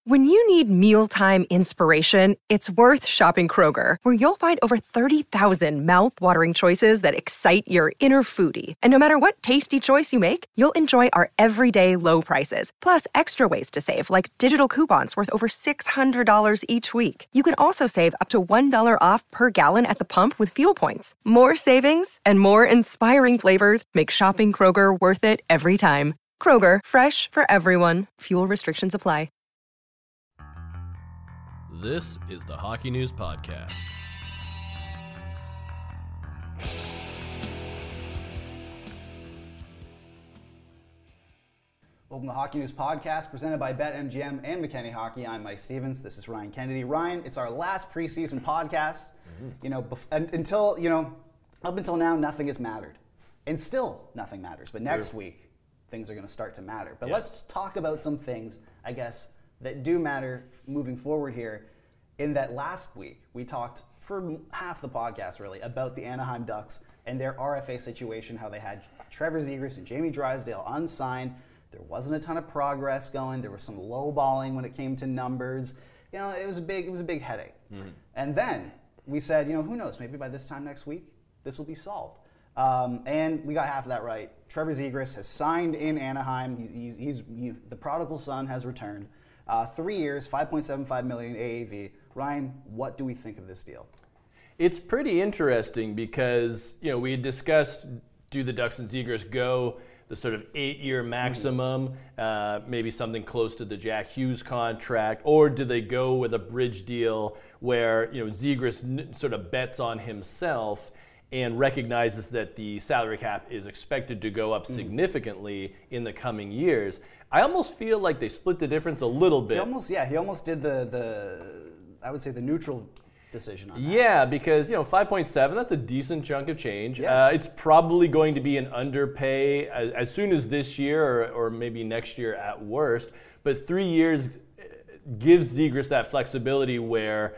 When you need mealtime inspiration, it's worth shopping Kroger, where you'll find over 30,000 mouth-watering choices that excite your inner foodie. And no matter what tasty choice you make, you'll enjoy our everyday low prices, plus extra ways to save, like digital coupons worth over $600 each week. You can also save up to $1 off per gallon at the pump with fuel points. More savings and more inspiring flavors make shopping Kroger worth it every time. Kroger, fresh for everyone. Fuel restrictions apply. This is the Hockey News Podcast. Welcome to the Hockey News Podcast, presented by BetMGM and McKinney Hockey. I'm Mike Stevens. This is Ryan Kennedy. Ryan, it's our last preseason podcast. Up until now, nothing has mattered. And still, nothing matters. But next week, things are going to start to matter. But let's talk about some things, I guess, that do matter moving forward here. In that last week, we talked for half the podcast, really, about the Anaheim Ducks and their RFA situation, how they had Trevor Zegras and Jamie Drysdale unsigned. There wasn't a ton of progress going. There was some lowballing when it came to numbers. You know, it was a big headache. Mm-hmm. And then we said, who knows? Maybe by this time next week, this will be solved. And we got half of that right. Trevor Zegras has signed in Anaheim. The prodigal son has returned. 3 years, $5.75 million AAV. Ryan, what do we think of this deal? It's pretty interesting because, we had discussed, do the Ducks and Zegras go the sort of 8-year maximum, maybe something close to the Jack Hughes contract, or do they go with a bridge deal where, Zegras sort of bets on himself and recognizes that the salary cap is expected to go up significantly in the coming years. I almost feel like they split the difference a little bit. He almost did I would say the neutral decision on that. Yeah, because 5.7, that's a decent chunk of change. Yeah. It's probably going to be an underpay as soon as this year or maybe next year at worst. But 3 years gives Zegras that flexibility where,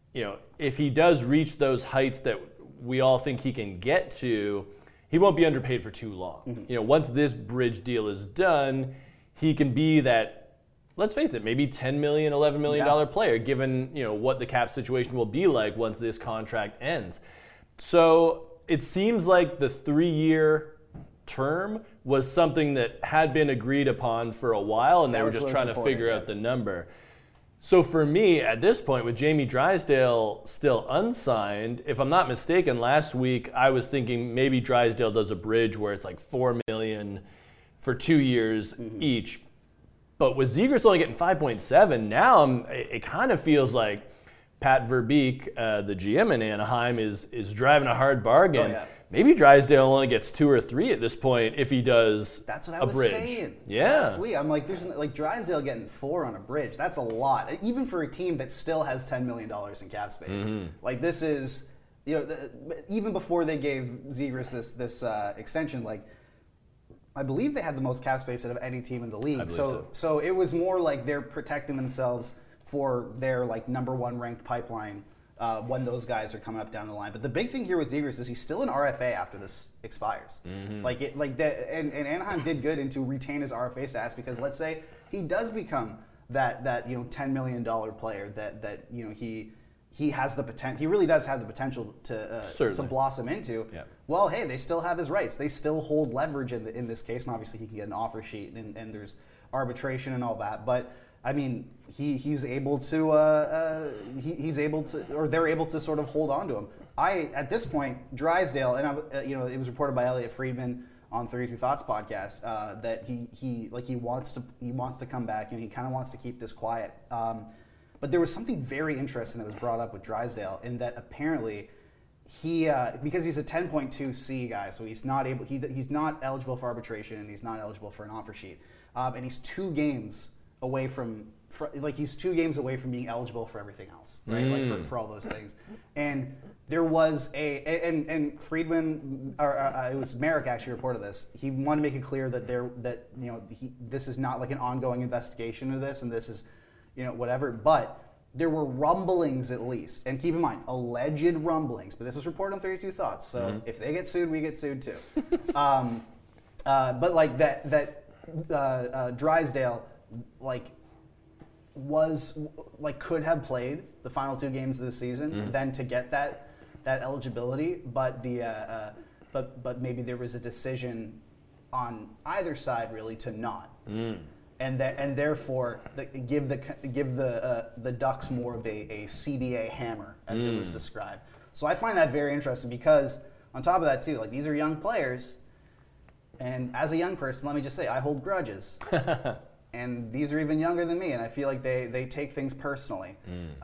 if he does reach those heights that we all think he can get to, he won't be underpaid for too long. Mm-hmm. Once this bridge deal is done, he can be that, let's face it, maybe $10 million, $11 million player, given what the cap situation will be like once this contract ends. So it seems like the 3-year term was something that had been agreed upon for a while, and they were just trying to figure out the number. So for me, at this point, with Jamie Drysdale still unsigned, if I'm not mistaken, last week I was thinking maybe Drysdale does a bridge where it's like $4 million for 2 years each. But with Zegras only getting 5.7, now it kind of feels like Pat Verbeek, the GM in Anaheim, is driving a hard bargain. Oh, yeah. Maybe Drysdale only gets 2 or 3 at this point if he does a bridge. That's what I was saying last week. I'm like, there's Drysdale getting 4 on a bridge. That's a lot, even for a team that still has $10 million in cap space. Mm-hmm. Like this is, even before they gave Zegras this extension, I believe they had the most cap space out of any team in the league. So it was more like they're protecting themselves for their number 1 ranked pipeline when those guys are coming up down the line. But the big thing here with Zegras is he's still an RFA after this expires. Mm-hmm. And Anaheim did good to retain his RFA status because let's say he does become that $10 million player that he has the potential. He really does have the potential to blossom into. Yeah. Well, hey, they still have his rights. They still hold leverage in this case, and obviously he can get an offer sheet, and there's arbitration and all that. But I mean, he's able to, or they're able to sort of hold on to him. At this point, Drysdale, and it was reported by Elliot Friedman on 32 Thoughts podcast that he wants to come back and he kind of wants to keep this quiet. But there was something very interesting that was brought up with Drysdale in that apparently he because he's a 10.2 C guy, so he's not eligible for arbitration and he's not eligible for an offer sheet, and he's 2 games away from being eligible for everything else, right? For all those things. And there was and Friedman, it was Merrick actually reported this. He wanted to make it clear that this is not like an ongoing investigation of this, and this is whatever. But there were rumblings at least, and keep in mind, alleged rumblings. But this was reported on 32 Thoughts, so if they get sued, we get sued too. But like that Drysdale could have played the final 2 games of the season, then to get that eligibility, but but maybe there was a decision on either side really to not, and therefore give the Ducks more of a CBA hammer, as it was described. So I find that very interesting because on top of that too, like, these are young players, and as a young person, let me just say I hold grudges. And these are even younger than me, and I feel like they take things personally.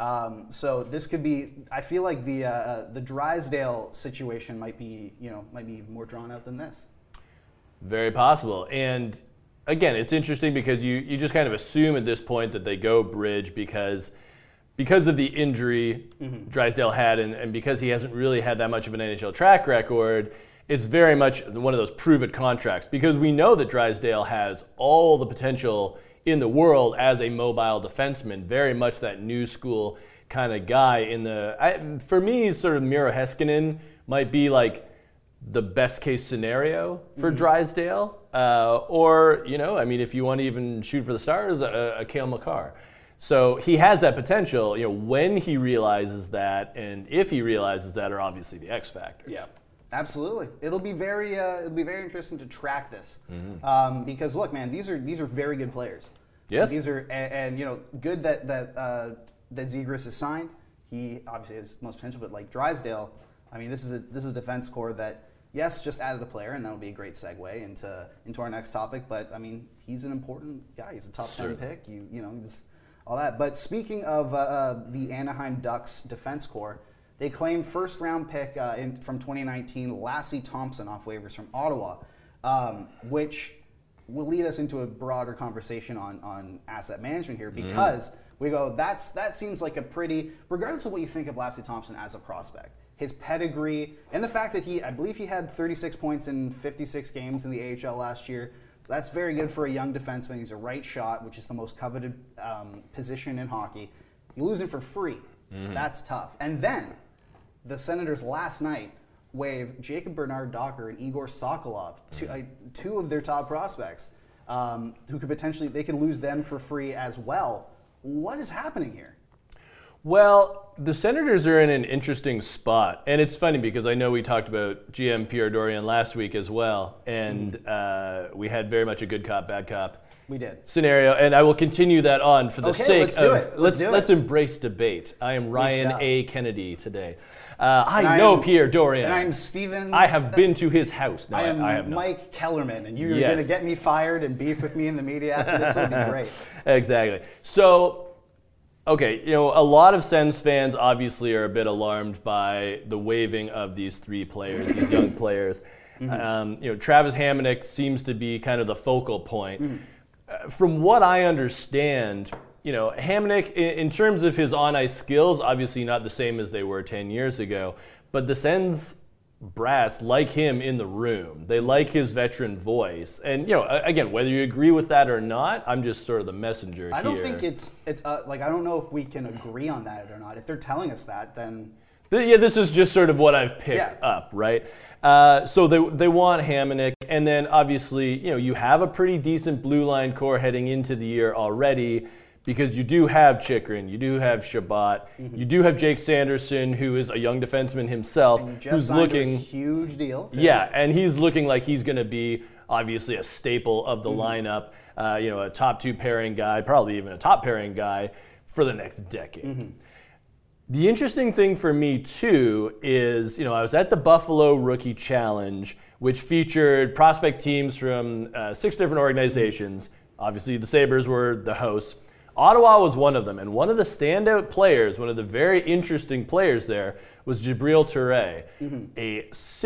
So this could be. I feel like the Drysdale situation might be more drawn out than this. Very possible. And again, it's interesting because you just kind of assume at this point that they go Bridge because of the injury Drysdale had, and because he hasn't really had that much of an NHL track record. It's very much one of those prove-it contracts because we know that Drysdale has all the potential in the world as a mobile defenseman, very much that new school kind of guy. For me, sort of Miro Heiskanen might be like the best case scenario for Drysdale, or if you want to even shoot for the stars, a Cale Makar. So he has that potential. When he realizes that, and if he realizes that, are obviously the X factors. Yeah. Absolutely, it'll be very interesting to track this because look, man, these are very good players. Yes, these are and good that Zegras is signed. He obviously has most potential, but like Drysdale, I mean, this is a defense core that just added a player, and that would be a great segue into our next topic. But I mean, he's an important guy. He's a top 10 pick. He's all that. But speaking of the Anaheim Ducks defense core. They claimed first-round pick from 2019, Lassie Thompson, off waivers from Ottawa, which will lead us into a broader conversation on asset management here because we go, that seems like a pretty, regardless of what you think of Lassie Thompson as a prospect, his pedigree, and the fact that I believe he had 36 points in 56 games in the AHL last year, so that's very good for a young defenseman. He's a right shot, which is the most coveted position in hockey. You lose him for free. That's tough. And then the Senators last night waived Jacob Bernard-Docker and Igor Sokolov, two of their top prospects, who they could lose them for free as well. What is happening here? Well, the Senators are in an interesting spot, and it's funny because I know we talked about GM Pierre Dorion last week as well, and we had very much a good cop, bad cop. We did. Scenario, and I will continue that on for the sake of let's embrace debate. I am Ryan A. Kennedy today. I know Pierre Dorion. And I'm Steven. I have been to his house. No, I have not. Mike Kellerman, and you're going to get me fired and beef with me in the media after this. Would be great. Exactly. So, okay, a lot of Sens fans obviously are a bit alarmed by the waiving of these 3 players, these young players. Travis Hamonic seems to be kind of the focal point. From what I understand, Hamonic, in terms of his on-ice skills, obviously not the same as they were 10 years ago, but the Sens brass like him in the room. They like his veteran voice. And, again, whether you agree with that or not, I'm just sort of the messenger here. I don't think it's I don't know if we can agree on that or not. If they're telling us that, then... Yeah, this is just sort of what I've picked up, right? So they want Hamonic, and then obviously, you have a pretty decent blue line core heading into the year already because you do have Chychrun, you do have Shabbat, you do have Jake Sanderson, who is a young defenseman himself, who's looking a huge deal. Yeah, and he's looking like he's going to be obviously a staple of the lineup, a top 2 pairing guy, probably even a top pairing guy for the next decade. The interesting thing for me, too, is, I was at the Buffalo Rookie Challenge, which featured prospect teams from 6 different organizations. Obviously, the Sabres were the hosts. Ottawa was one of them, and one of the standout players, one of the very interesting players there, was Jabril Touré, a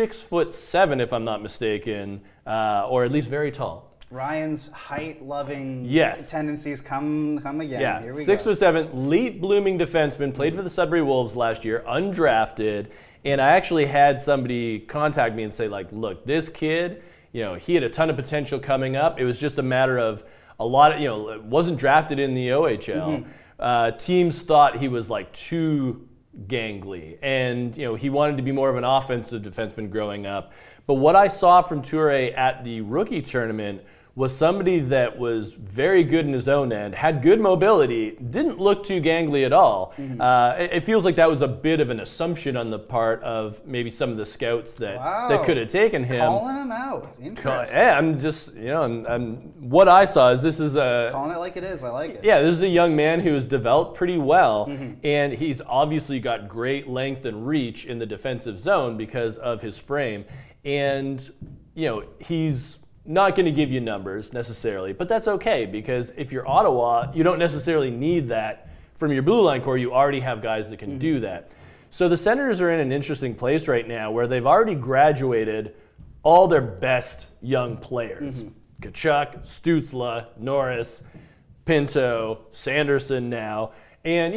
6'7", if I'm not mistaken, or at least very tall. Ryan's height-loving tendencies come again. Yeah, Here we go. 6'7", late-blooming defenseman, played for the Sudbury Wolves last year, undrafted, and I actually had somebody contact me and say, look, this kid, he had a ton of potential coming up. It was just a matter of a lot of, wasn't drafted in the OHL. Teams thought he was too gangly, and he wanted to be more of an offensive defenseman growing up. But what I saw from Touré at the rookie tournament was somebody that was very good in his own end, had good mobility, didn't look too gangly at all. It feels like that was a bit of an assumption on the part of maybe some of the scouts that could have taken him. Calling him out. Interesting. Yeah, I'm just, what I saw is this is a... Calling it like it is, I like it. Yeah, this is a young man who's developed pretty well, and he's obviously got great length and reach in the defensive zone because of his frame. And, he's not going to give you numbers necessarily, but that's okay because if you're Ottawa, you don't necessarily need that from your blue line core. You already have guys that can do that. So the Senators are in an interesting place right now where they've already graduated all their best young players. Tkachuk, Stützle, Norris, Pinto, Sanderson now. And,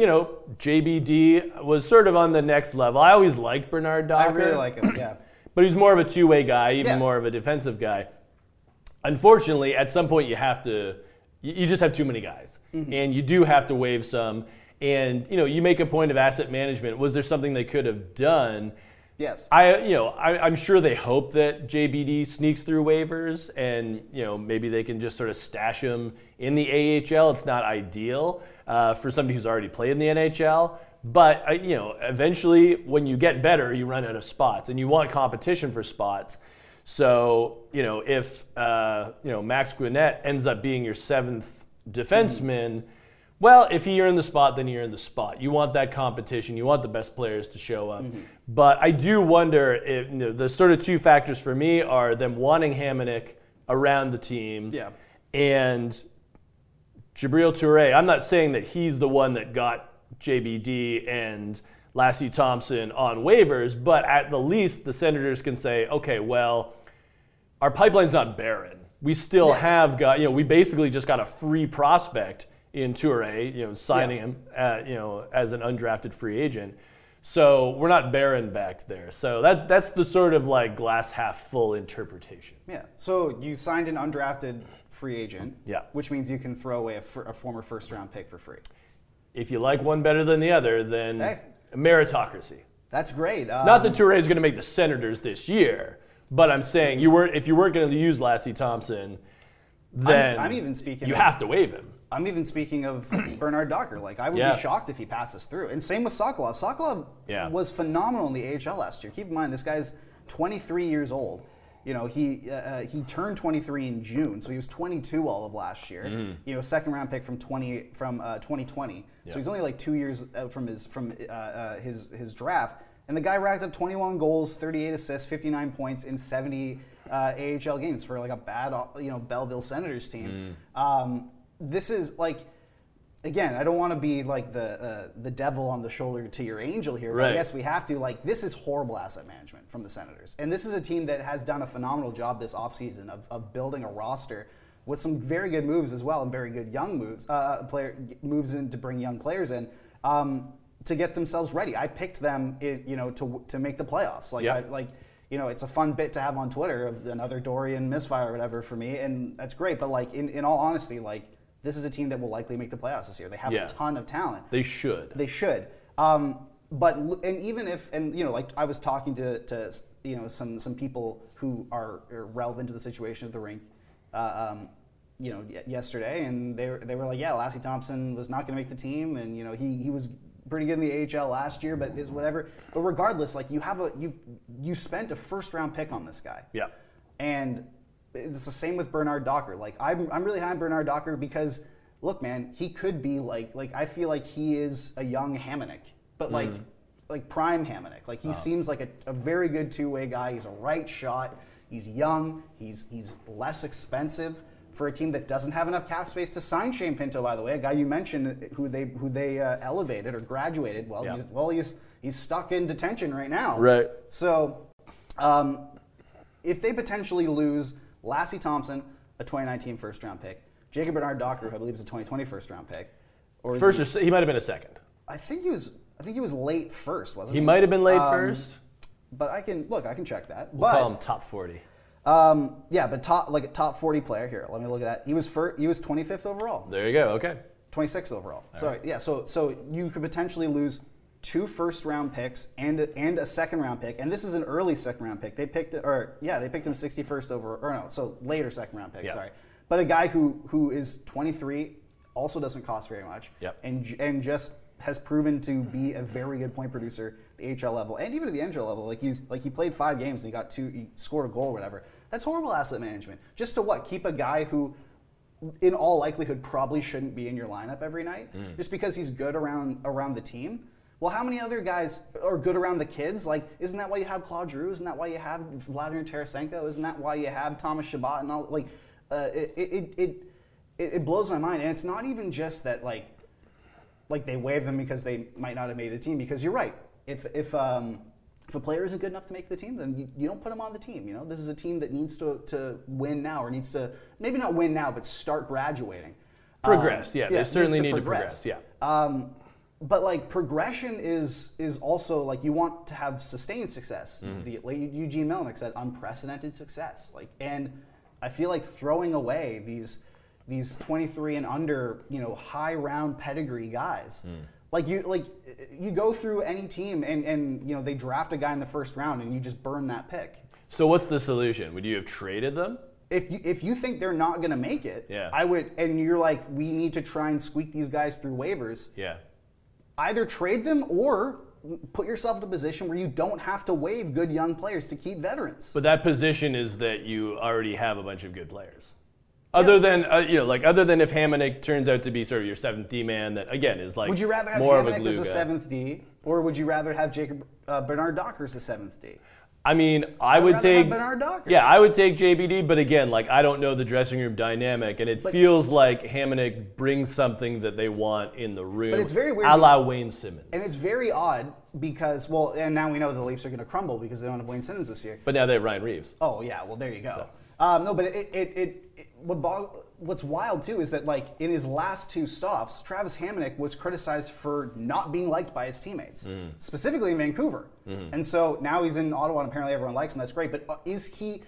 JBD was sort of on the next level. I always liked Bernard Docker. I really like him, yeah. But he's more of a two-way guy, even more of a defensive guy. Unfortunately, at some point you just have too many guys. And you do have to waive some. And, you make a point of asset management. Was there something they could have done? Yes. I'm sure they hope that JBD sneaks through waivers and, maybe they can just sort of stash him in the AHL. It's not ideal for somebody who's already played in the NHL. But, eventually when you get better, you run out of spots and you want competition for spots. So, if, Max Gwinnett ends up being your seventh defenseman, well, if he earned the spot, then he earned the spot. You want that competition. You want the best players to show up. But I do wonder if the sort of two factors for me are them wanting Hamonic around the team and Jabril Touré. I'm not saying that he's the one that got JBD and Lassie Thompson on waivers, but at the least the Senators can say, okay, well, our pipeline's not barren. We still have got, we basically just got a free prospect in Touré, signing him, as an undrafted free agent. So we're not barren back there. So that's the sort of like glass half full interpretation. Yeah. So you signed an undrafted free agent, which means you can throw away a former first round pick for free. If you like one better than the other, then meritocracy. That's great. Not that Touré is going to make the Senators this year, but I'm saying if you weren't going to use Lassie Thompson, then I'm even speaking you have to waive him. I'm even speaking of Bernard Docker. Like, I would be shocked if he passes through. And same with Sokolov. Sokolov was phenomenal in the AHL last year. Keep in mind, this guy's 23 years old. He turned 23 in June, so he was 22 all of last year. Second round pick from 2020. So he's only like 2 years out from his draft. And the guy racked up 21 goals, 38 assists, 59 points in 70 AHL games for like a bad Belleville Senators team. This is like, again, I don't want to be like the devil on the shoulder to your angel here, but I guess we have to. Like, this is horrible asset management from the Senators. And this is a team that has done a phenomenal job this offseason of building a roster with some very good moves as well and very good young moves, moves in to bring young players in to get themselves ready. I picked them, to make the playoffs. It's a fun bit to have on Twitter of another Dorian misfire or whatever for me, and that's great. But like in all honesty, like, this is a team that will likely make the playoffs this year. They have a ton of talent. They should. Like I was talking to some people who are relevant to the situation at the rink, yesterday, and they were like, yeah, Lassie Thompson was not going to make the team, and he was pretty good in the AHL last year, but is whatever. But regardless, like, you spent a first round pick on this guy. Yeah. And it's the same with Bernard Docker. Like, I'm really high on Bernard Docker because, look, man, he could be like I feel like he is a young Hamonic, but like prime Hamonic. Like, he seems like a very good two-way guy. He's a right shot. He's young. He's less expensive for a team that doesn't have enough cap space to sign Shane Pinto, by the way, a guy you mentioned who they elevated or graduated. Well, he's stuck in detention right now. Right. So, if they potentially lose Lassie Thompson, a 2019 first-round pick, Jacob Bernard Docker, who I believe is a 2020 first-round pick, or he might have been a second. I think he was late first, wasn't he? He might have been late first. But I can check that. We'll call him top 40. But top 40 player here. Let me look at that. He was 25th overall. There you go. Okay. 26th overall. Sorry. Yeah. So you could potentially lose 2 first-round picks and a second-round pick, and this is an early second-round pick. They picked him 61st over, or no, so later second-round pick. Yeah. Sorry, but a guy who is 23 also doesn't cost very much, and just has proven to be a very good point producer at the AHL level and even at the NHL level. Like he played 5 games and he scored a goal or whatever. That's horrible asset management. Just to keep a guy who, in all likelihood, probably shouldn't be in your lineup every night, just because he's good around the team. Well, how many other guys are good around the kids? Like, isn't that why you have Claude Giroux? Isn't that why you have Vladimir Tarasenko? Isn't that why you have Thomas Chabot and all? Like, it blows my mind, and it's not even just that like they waive them because they might not have made the team. Because you're right, if a player isn't good enough to make the team, then you don't put him on the team. You know, this is a team that needs to win now, or needs to maybe not win now, but start graduating. Progress, they certainly need to progress. But like progression is also like you want to have sustained success. Like Eugene Melnyk said, unprecedented success. Like, and I feel like throwing away these 23 and under, high round pedigree guys. Like you go through any team and they draft a guy in the first round and you just burn that pick. So what's the solution? Would you have traded them? If you think they're not going to make it, I would. And you're like, we need to try and squeak these guys through waivers. Yeah. Either trade them or put yourself in a position where you don't have to waive good young players to keep veterans. But that position is that you already have a bunch of good players. Other than if Hamonic turns out to be sort of your 7th D man, that again is like, would you rather have Hamonic as a 7th D, or would you rather have Jacob Bernard Docker as a 7th D? I mean, I would take Bernard Docker. Yeah, I would take JBD, but again, like I don't know the dressing room dynamic, and it feels like Hamonic brings something that they want in the room. But it's very weird, a la Wayne Simmons. And it's very odd because, and now we know the Leafs are going to crumble because they don't have Wayne Simmons this year. But now they have Ryan Reeves. Oh yeah, well there you go. No, but what's wild too is that like in his last 2 stops, Travis Hamonic was criticized for not being liked by his teammates, specifically in Vancouver. And so now he's in Ottawa and apparently everyone likes him. That's great. But is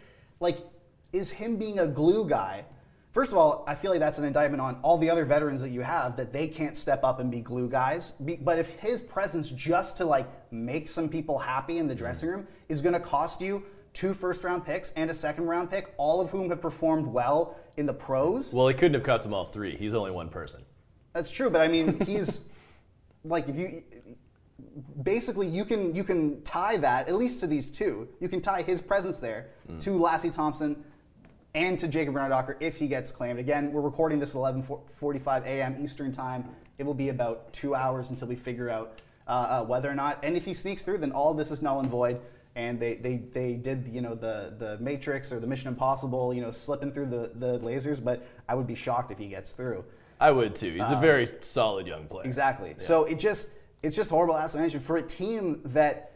him being a glue guy? First of all, I feel like that's an indictment on all the other veterans that you have, that they can't step up and be glue guys. But if his presence just to like make some people happy in the dressing room is going to cost you 2 first-round picks and a second-round pick, all of whom have performed well in the pros. Well, he couldn't have cost them all 3. He's only one person. That's true, but I mean, he's like, if you basically you can tie that at least to these 2. You can tie his presence there to Lassie Thompson and to Jacob Bernard Docker if he gets claimed. Again, we're recording this at 11:45 a.m. Eastern time. It will be about 2 hours until we figure out whether or not. And if he sneaks through, then all of this is null and void. And they did the Matrix or the Mission Impossible slipping through the lasers, but I would be shocked if he gets through. I would too. He's a very solid young player. Exactly. Yeah. So it's just horrible asset management for a team that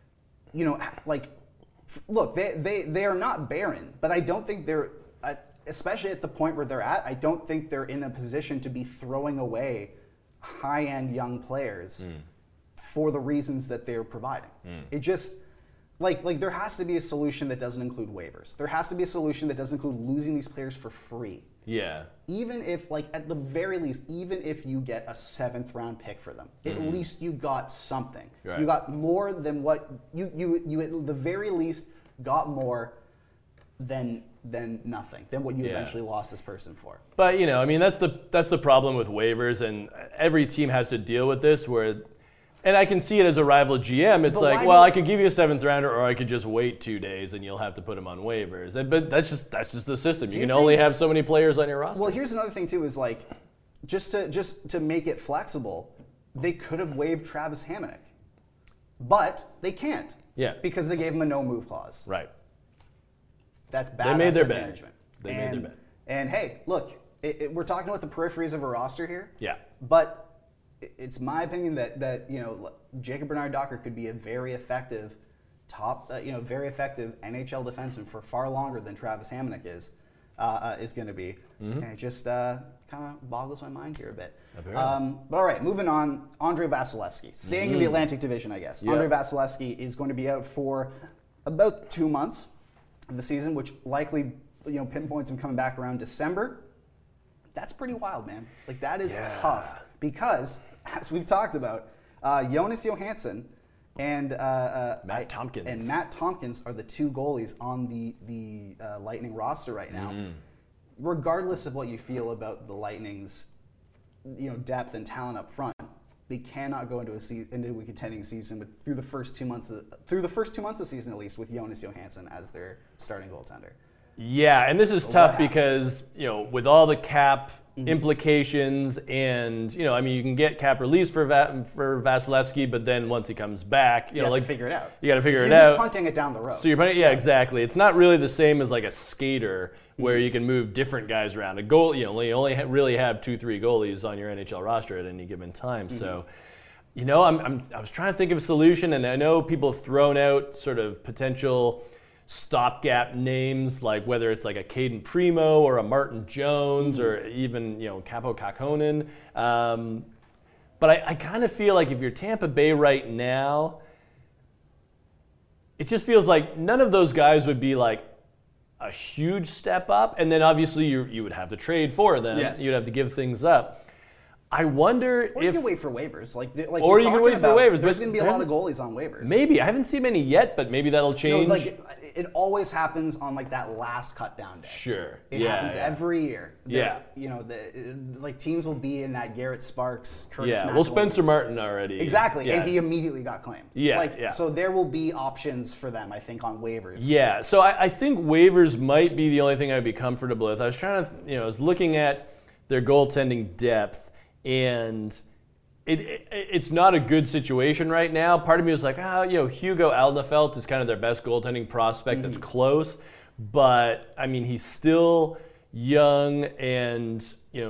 look, they are not barren, but I don't think they're, especially at the point where they're at, I don't think they're in a position to be throwing away high-end young players for the reasons that they're providing. It just like there has to be a solution that doesn't include waivers. There has to be a solution that doesn't include losing these players for free. Yeah. Even if, like, at the very least, even if you get a 7th round pick for them, at least you got something. Right. You got more than what you at the very least got more than nothing, than what you eventually lost this person for. But I mean, that's the problem with waivers, and every team has to deal with this where. And I can see it as a rival GM. It's like, well, I could give you a 7th rounder, or I could just wait 2 days and you'll have to put him on waivers. But that's just the system. You can only have so many players on your roster. Well, here's another thing too: is like, just to make it flexible, they could have waived Travis Hamonic, but they can't. Yeah. Because they gave him a no move clause. Right. That's bad. They made their bed. Management. They made their bed. And hey, look, we're talking about the peripheries of a roster here. Yeah. But it's my opinion that Jacob Bernard Docker could be a very effective very effective NHL defenseman for far longer than Travis Hamonic is going to be, and it just kind of boggles my mind here a bit. But all right, moving on. Andrei Vasilevsky, staying in the Atlantic Division, I guess. Yep. Andrei Vasilevsky is going to be out for about 2 months of the season, which likely pinpoints him coming back around December. That's pretty wild, man. Like, that is tough. Because, as we've talked about, Jonas Johansson and Matt Tompkins are the 2 goalies on the Lightning roster right now. regardless of what you feel about the Lightning's, depth and talent up front, they cannot go into a contending season through the first 2 months of the season at least with Jonas Johansson as their starting goaltender. Yeah, and this is tough because with all the cap implications, and you can get cap release for Vasilevsky, but then once he comes back, you have to figure it out. You got to figure it out. You're just punting it down the road. So you're punting, yeah, exactly. It's not really the same as like a skater where you can move different guys around. A goal, you only really have 2-3 goalies on your NHL roster at any given time. So, I was trying to think of a solution, and I know people have thrown out sort of potential stopgap names, like whether it's like a Caden Primo or a Martin Jones or even Capo Kakkonen. But I kind of feel like if you're Tampa Bay right now, it just feels like none of those guys would be like a huge step up, and then obviously you would have to trade for them. Yes. You'd have to give things up. I wonder if... Or you can wait for waivers. Or you can wait for waivers. There's going to be a lot of goalies on waivers. Maybe. I haven't seen many yet, but maybe that'll change. It always happens on that last cut down day. Sure. It happens every year. Yeah. Teams will be in that Garrett Sparks, Curtis McElhinney. Well, Spencer Martin already. Exactly, and he immediately got claimed. Yeah. So there will be options for them, I think, on waivers. Yeah, so I think waivers might be the only thing I'd be comfortable with. I was trying to, I was looking at their goaltending depth, and it's not a good situation right now. Part of me was like, Hugo Alnefelt is kind of their best goaltending prospect that's close. But, he's still young, and,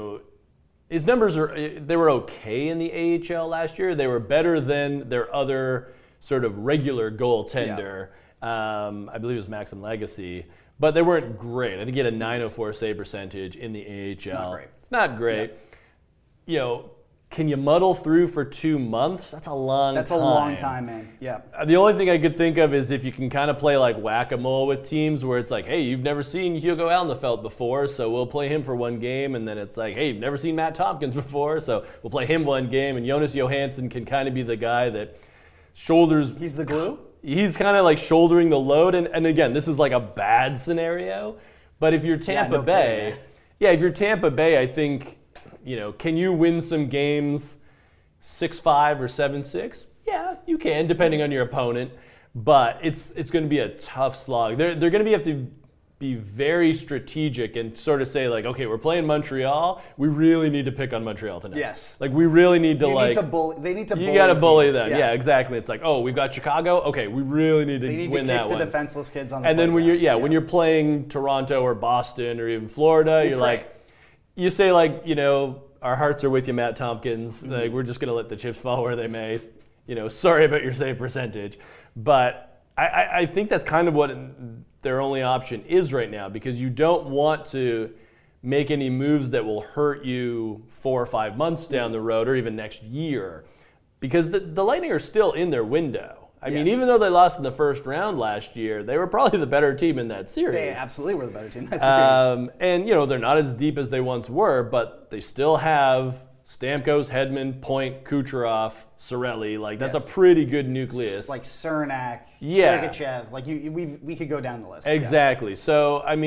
his numbers they were okay in the AHL last year. They were better than their other sort of regular goaltender. Yeah. I believe it was Maxim Legacy. But they weren't great. I think he had a .904 save percentage in the AHL. It's not great. Yeah. Can you muddle through for 2 months? That's a long time. That's a long time, man. Yeah. The only thing I could think of is if you can kind of play like whack-a-mole with teams where it's like, hey, you've never seen Hugo Alnefelt before, so we'll play him for one game. And then it's like, hey, you've never seen Matt Tompkins before, so we'll play him one game. And Jonas Johansson can kind of be the guy that shoulders... He's the glue? He's kind of like shouldering the load. And again, this is like a bad scenario. But if you're Tampa Bay... if you're Tampa Bay, I think... can you win some games 6-5 or 7-6? Yeah, you can, depending on your opponent. But it's going to be a tough slog. They're going to have to be very strategic and sort of say, like, okay, we're playing Montreal. We really need to pick on Montreal tonight. Yes. Like, we really need to, they need to bully. You got to bully teams. them. Yeah, exactly. It's like, oh, we've got Chicago. Okay, we really need to win that one. They need to kick the defenseless kids on the And then when you're playing Toronto or Boston or even Florida, you're like, you say, like, our hearts are with you, Matt Tompkins. Like, we're just going to let the chips fall where they may. Sorry about your save percentage. But I think that's kind of what their only option is right now, because you don't want to make any moves that will hurt you 4 or 5 months down the road or even next year, because the Lightning are still in their window. I mean, even though they lost in the first round last year, they were probably the better team in that series. They absolutely were the better team in that series. And, they're not as deep as they once were, but they still have Stamkos, Hedman, Point, Kucherov, Cirelli. Like, that's a pretty good nucleus. Like Cernak, Sergachev. Like, we could go down the list. Exactly. Yeah. So, I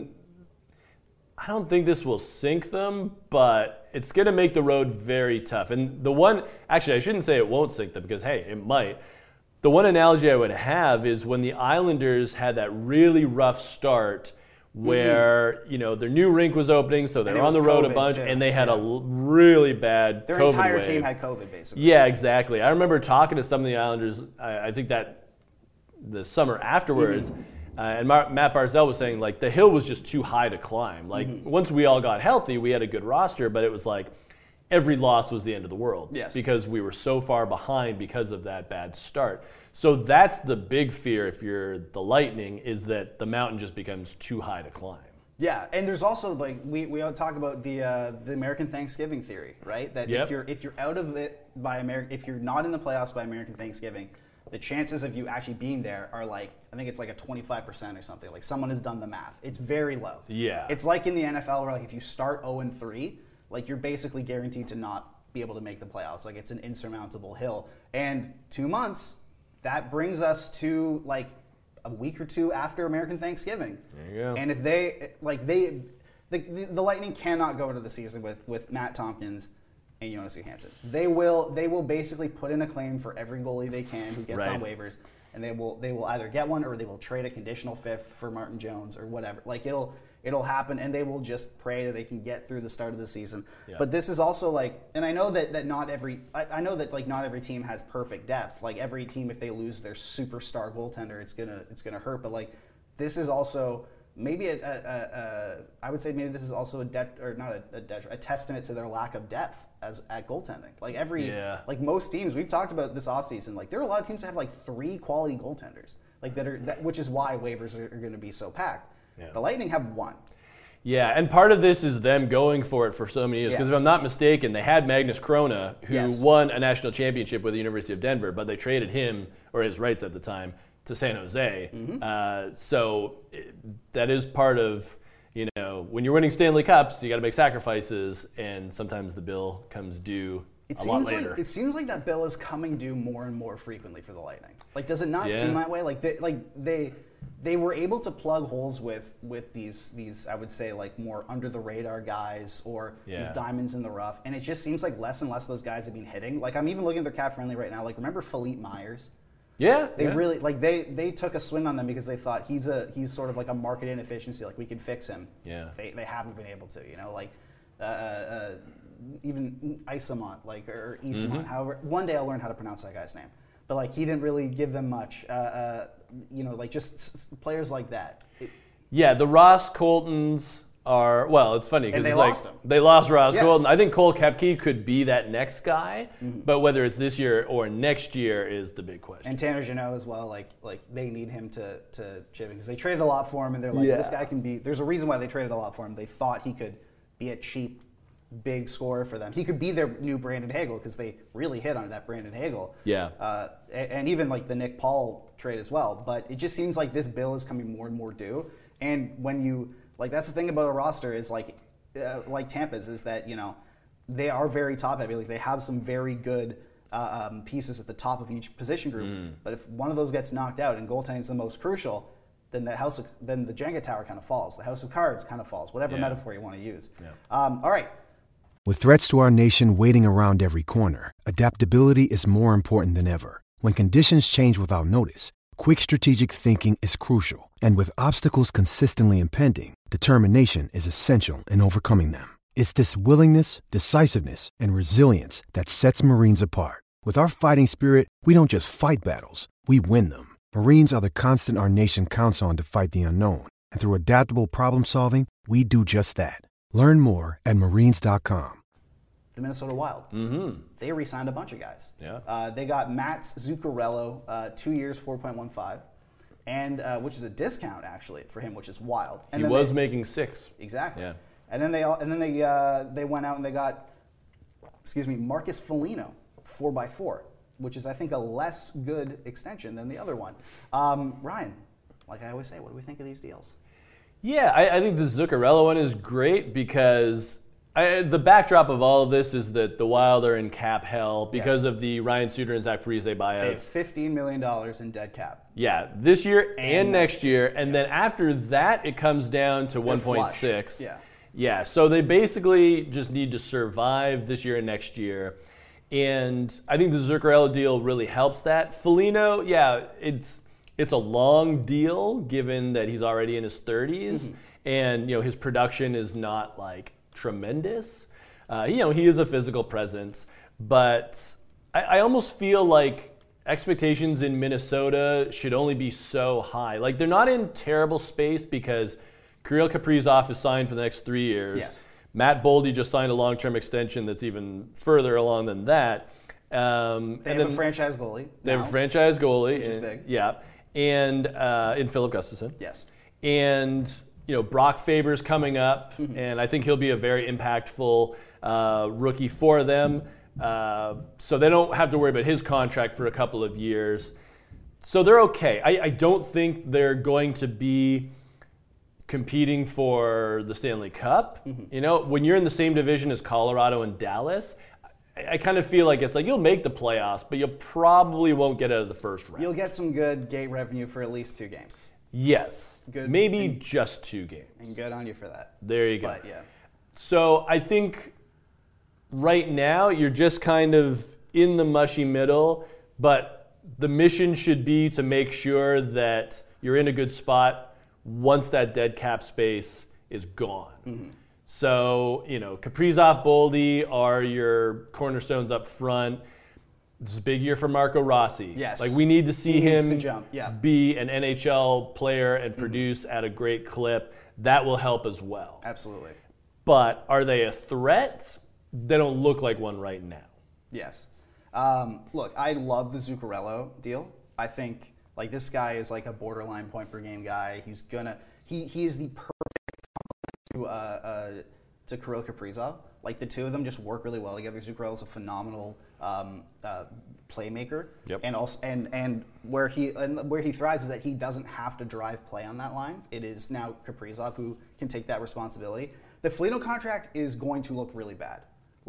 don't think this will sink them, but it's going to make the road very tough. And actually, I shouldn't say it won't sink them, because, hey, it might. The one analogy I would have is when the Islanders had that really rough start where, their new rink was opening, so they were on the road a bunch, and they had a really bad Their COVID entire wave. team had COVID, basically. Yeah, exactly. I remember talking to some of the Islanders, I think that the summer afterwards, and Matt Barzal was saying, like, the hill was just too high to climb. Like, once we all got healthy, we had a good roster, but it was like, every loss was the end of the world. Yes. Because we were so far behind because of that bad start. So that's the big fear if you're the Lightning, is that the mountain just becomes too high to climb. Yeah, and there's also, like, we all talk about the American Thanksgiving theory, right? That if you're out of it if you're not in the playoffs by American Thanksgiving, the chances of you actually being there are like, I think it's like a 25% or something. Like, someone has done the math. It's very low. Yeah. It's like in the NFL where, like, if you start 0-3, like, you're basically guaranteed to not be able to make the playoffs. Like, it's an insurmountable hill. And 2 months, that brings us to, like, a week or two after American Thanksgiving. There you go. And if the Lightning cannot go into the season with Matt Tompkins and Jonas Johansson. They will basically put in a claim for every goalie they can who gets on waivers, and they will either get one or they will trade a conditional fifth for Martin Jones or whatever. Like it'll happen, and they will just pray that they can get through the start of the season. Yeah. But this is also like, and I know that not every not every team has perfect depth. Like every team, if they lose their superstar goaltender, it's gonna hurt. But like this is also maybe I would say maybe this is also a testament to their lack of depth at goaltending. Like like most teams we've talked about this offseason, like there are a lot of teams that have like 3 quality goaltenders, like which is why waivers are going to be so packed. Yeah. The Lightning have 1. Yeah, and part of this is them going for it for so many years. Because if I'm not mistaken, they had Magnus Krona, who won a national championship with the University of Denver, but they traded him, or his rights at the time, to San Jose. So that is part of, when you're winning Stanley Cups, you got to make sacrifices, and sometimes the bill comes due a lot later. It seems like that bill is coming due more and more frequently for the Lightning. Like, does it not seem that way? Like they were able to plug holes with these I would say like more under the radar guys or these diamonds in the rough, and it just seems like less and less of those guys have been hitting. Like I'm even looking at their cap friendly right now. Like remember Philippe Myers? They really like they took a swing on them because they thought he's sort of like a market inefficiency. Like we can fix him. Yeah. They haven't been able to. Even Isamont or Isamont. However, one day I'll learn how to pronounce that guy's name. But like he didn't really give them much. Like just players like that. The Ross Coltons are, well, it's funny because they lost Ross Colton. I think Cole Koepke could be that next guy, but whether it's this year or next year is the big question. And Tanner Jeannot as well. Like they need him to chip in because they traded a lot for him, and they're like, this guy can be. There's a reason why they traded a lot for him. They thought he could be a cheap, big scorer for them. He could be their new Brandon Hagel because they really hit on that Brandon Hagel. Yeah. And even like the Nick Paul trade as well. But it just seems like this bill is coming more and more due. And when you that's the thing about a roster is like Tampa's is that they are very top heavy. Like they have some very good pieces at the top of each position group. But if one of those gets knocked out and goaltending is the most crucial, then the Jenga tower kind of falls. The house of cards kind of falls. Whatever metaphor you want to use. Yeah. All right. With threats to our nation waiting around every corner, adaptability is more important than ever. When conditions change without notice, quick strategic thinking is crucial. And with obstacles consistently impending, determination is essential in overcoming them. It's this willingness, decisiveness, and resilience that sets Marines apart. With our fighting spirit, we don't just fight battles, we win them. Marines are the constant our nation counts on to fight the unknown. And through adaptable problem solving, we do just that. Learn more at marines.com. The Minnesota Wild. They re-signed a bunch of guys. Yeah. They got Mats Zuccarello, 2 years, 4.15, and which is a discount actually for him, which is wild. And he was making 6. Exactly. Yeah. And then they went out and they got, Marcus Foligno, 4x4, which is I think a less good extension than the other one. Ryan, like I always say, what do we think of these deals? Yeah, I think the Zuccarello one is great because the backdrop of all of this is that the Wild are in cap hell because of the Ryan Suter and Zach Parise buyouts. It's $15 million in dead cap. Yeah, this year and next year. And then after that, it comes down to 1.6. Yeah. Yeah, so they basically just need to survive this year and next year. And I think the Zuccarello deal really helps that. Foligno, it's a long deal given that he's already in his 30s and his production is not like tremendous. He is a physical presence, but I almost feel like expectations in Minnesota should only be so high. Like they're not in terrible space because Kirill Kaprizov is signed for the next 3 years. Yes. Matt Boldy just signed a long-term extension that's even further along than that. They have a franchise goalie. They have a franchise goalie. Which is big. Yeah. And in Philip Gustafsson. Yes. And Brock Faber's coming up, and I think he'll be a very impactful rookie for them. So they don't have to worry about his contract for a couple of years. So they're okay. I don't think they're going to be competing for the Stanley Cup. When you're in the same division as Colorado and Dallas, I kind of feel like it's like you'll make the playoffs, but you probably won't get out of the first round. You'll get some good gate revenue for at least 2 games. Yes. Good. Maybe just 2 games. And good on you for that. There you go. But, yeah. So I think right now you're just kind of in the mushy middle, but the mission should be to make sure that you're in a good spot once that dead cap space is gone. Mm-hmm. So, Kaprizov, Boldy are your cornerstones up front. This is a big year for Marco Rossi. Yes. Like, we need to see him be an NHL player and produce at a great clip. That will help as well. Absolutely. But are they a threat? They don't look like one right now. Yes. Look, I love the Zuccarello deal. I think this guy is like a borderline point per game guy. He is the perfect complement to Kirill Kaprizov. Like, the two of them just work really well together. Zuccarello is a phenomenal playmaker. Yep. And also and where he thrives is that he doesn't have to drive play on that line. It is now Kaprizov who can take that responsibility. The Foligno contract is going to look really bad.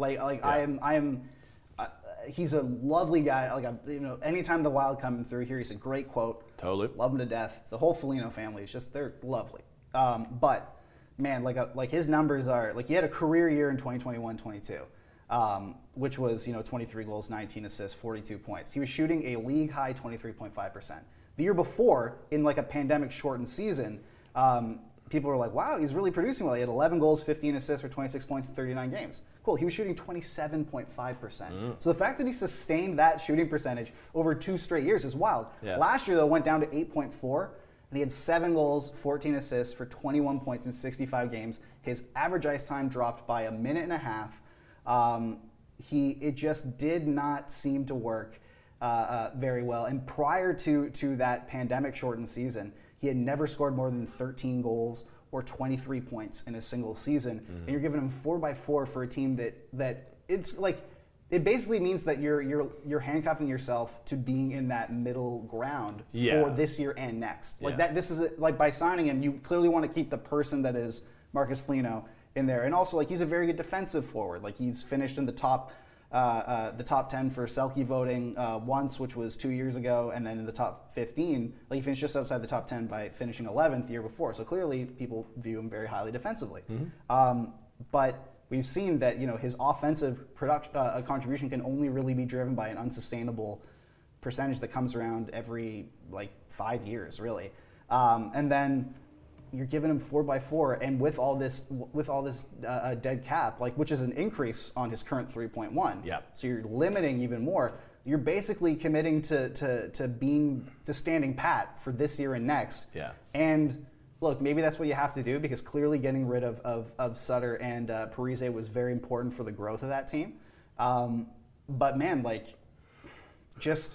He's a lovely guy. Anytime the Wild come through here, he's a great quote. Totally. Love him to death. The whole Foligno family is they're lovely. But man, his numbers are he had a career year in 2021-22, which was 23 goals, 19 assists, 42 points. He was shooting a league high 23.5%. The year before, in a pandemic shortened season, people were like, wow, he's really producing well. He had 11 goals, 15 assists for 26 points in 39 games. Cool. He was shooting 27.5%. So the fact that he sustained that shooting percentage over 2 straight years is wild. Yeah. Last year, though, went down to 8.4, and he had 7 goals, 14 assists for 21 points in 65 games. His average ice time dropped by 1.5 minutes. It just did not seem to work very well. And prior to that pandemic-shortened season, he had never scored more than 13 goals or 23 points in a single season. Mm-hmm. And you're giving him 4x4 for a team that it's it basically means that you're handcuffing yourself to being in that middle ground for this year and next. This is by signing him, you clearly want to keep the person that is Marcus Foligno in there. And also he's a very good defensive forward. He's finished in the top 10 for Selke voting once, which was 2 years ago, and then in the top 15. He finished just outside the top 10 by finishing 11th the year before. So clearly, people view him very highly defensively. Mm-hmm. But we've seen that his offensive contribution can only really be driven by an unsustainable percentage that comes around every 5 years, really. And then you're giving him 4x4, and with all this dead cap, which is an increase on his current 3.1. Yeah. So you're limiting even more. You're basically committing to standing pat for this year and next. Yeah. And look, maybe that's what you have to do, because clearly getting rid of Sutter and Parise was very important for the growth of that team. But man, just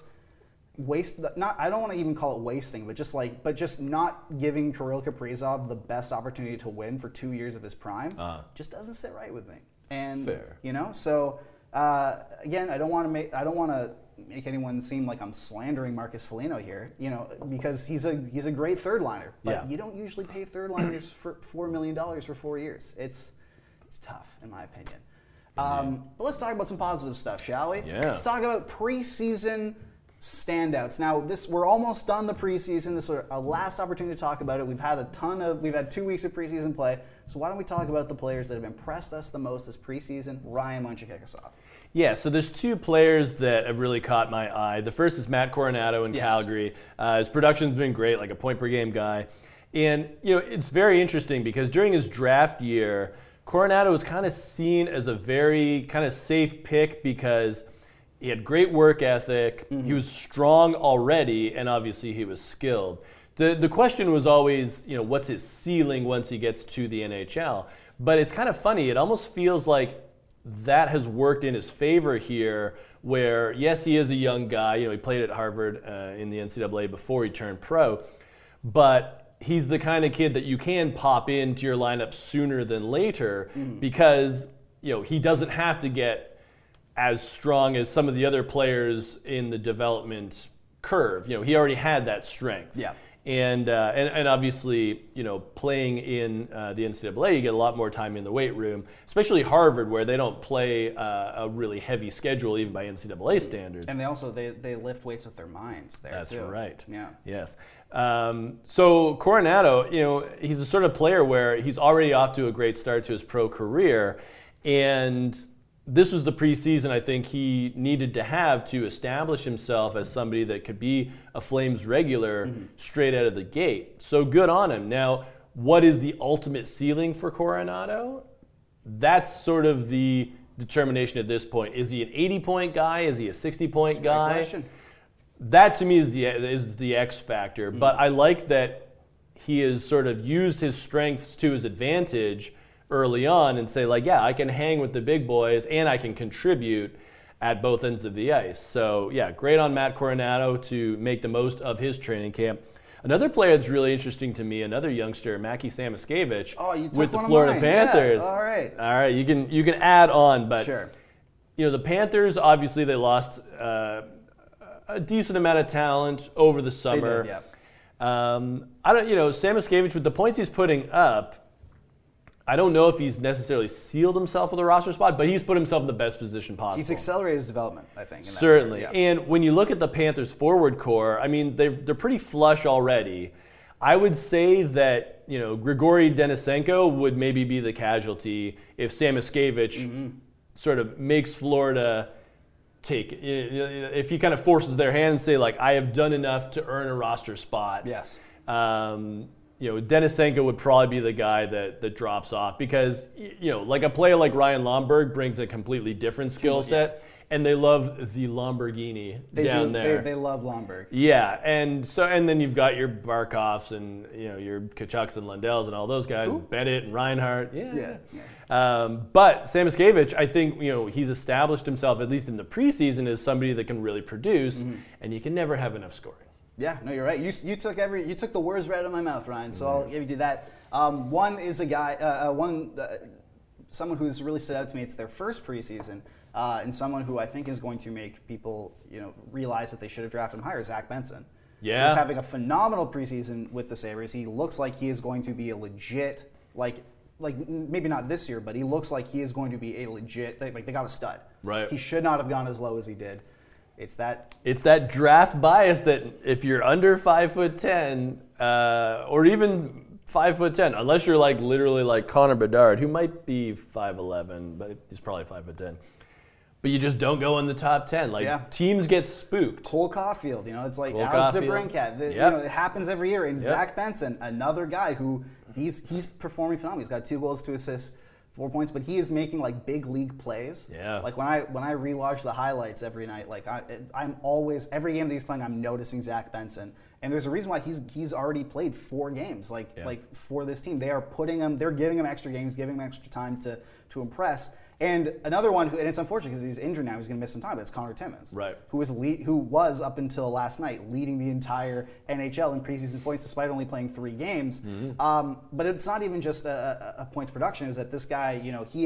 I don't want to even call it wasting, but just not giving Kirill Kaprizov the best opportunity to win for 2 years of his prime just doesn't sit right with me. And fair. So again, I don't want to make anyone seem like I'm slandering Marcus Foligno here, because he's a great third liner, but you don't usually pay third liners for $4 million for 4 years. It's tough, in my opinion. But let's talk about some positive stuff, shall we? Yeah. Let's talk about preseason standouts. Now, we're almost done the preseason. This is our last opportunity to talk about it. We've had 2 weeks of preseason play. So why don't we talk about the players that have impressed us the most this preseason? Ryan, why don't you kick us off? Yeah, so there's 2 players that have really caught my eye. The first is Matt Coronato in Calgary. His production's been great, a point per game guy. And it's very interesting because during his draft year, Coronato was kind of seen as a very kind of safe pick because he had great work ethic. Mm-hmm. He was strong already, and obviously he was skilled. The question was always, what's his ceiling once he gets to the NHL? But it's kind of funny. It almost feels like that has worked in his favor here, where, yes, he is a young guy. He played at Harvard in the NCAA before he turned pro. But he's the kind of kid that you can pop into your lineup sooner than later because, he doesn't have to get as strong as some of the other players in the development curve. He already had that strength. Yeah. And obviously, playing in the NCAA, you get a lot more time in the weight room, especially Harvard, where they don't play a really heavy schedule, even by NCAA standards. And they lift weights with their minds there, That's too. right. Yeah. Yes. So Coronado, he's a sort of player where he's already off to a great start to his pro career, and this was the preseason I think he needed to have to establish himself as somebody that could be a Flames regular straight out of the gate. So good on him. Now, what is the ultimate ceiling for Coronado? That's sort of the determination at this point. Is he an 80-point guy? Is he a 60-point guy? Great question. That to me is the X factor. But I like that he has sort of used his strengths to his advantage early on and say, like, yeah, I can hang with the big boys and I can contribute at both ends of the ice. So, yeah, great on Matt Coronado to make the most of his training camp. Another player that's really interesting to me, another youngster, Mackie Samoskevich, with the Florida Panthers. Yeah, all right, you can add on, but sure. The Panthers, obviously they lost a decent amount of talent over the summer. They did, yeah. Samoskevich, with the points he's putting up, I don't know if he's necessarily sealed himself with a roster spot, but he's put himself in the best position possible. He's accelerated his development, I think. Certainly. Yeah. And when you look at the Panthers forward core, I mean, they're pretty flush already. I would say that, Grigory Denisenko would maybe be the casualty if Samoskevich sort of makes Florida take it. If he kind of forces their hand and say, like, I have done enough to earn a roster spot. Yes. Denisenko would probably be the guy that drops off because, like a player like Ryan Lomberg brings a completely different skill set, and they love the Lamborghini down there. They love Lomberg. Yeah, and then you've got your Barkovs and your Kachucks and Lundells and all those guys, Bennett and Reinhart. Yeah. But Samoskevich, I think he's established himself, at least in the preseason, as somebody that can really produce, and you can never have enough scoring. Yeah, no, you're right. You took the words right out of my mouth, Ryan. So I'll give you that. One is a guy, someone who's really stood out to me. It's their first preseason, and someone who I think is going to make people, realize that they should have drafted him higher. Zach Benson. Yeah, he's having a phenomenal preseason with the Sabres. He looks like he is going to be a legit, like maybe not this year, but he looks like he is going to be a legit. They got a stud. Right. He should not have gone as low as he did. It's that draft bias that if you're under 5'10", or even 5'10", unless you're literally like Connor Bedard, who might be 5'11", but he's probably 5'10", but you just don't go in the top 10. Teams get spooked. Cole Caulfield, it's like Cole Alex Caulfield. DeBrincat. It happens every year. And Zach Benson, another guy who he's performing phenomenally. He's got 2 goals, 2 assists. 4 points, but he is making big league plays. Yeah. Like when I rewatch the highlights every night, I'm always, every game that he's playing, I'm noticing Zach Benson, and there's a reason why he's already played 4 games. For this team, they are they're giving him extra games, giving him extra time to impress. And another one, and it's unfortunate because he's injured now, he's going to miss some time, but it's Connor Timmins. Right. Who was up until last night leading the entire NHL in preseason points despite only playing 3 games. But it's not even just a points production. It was that this guy,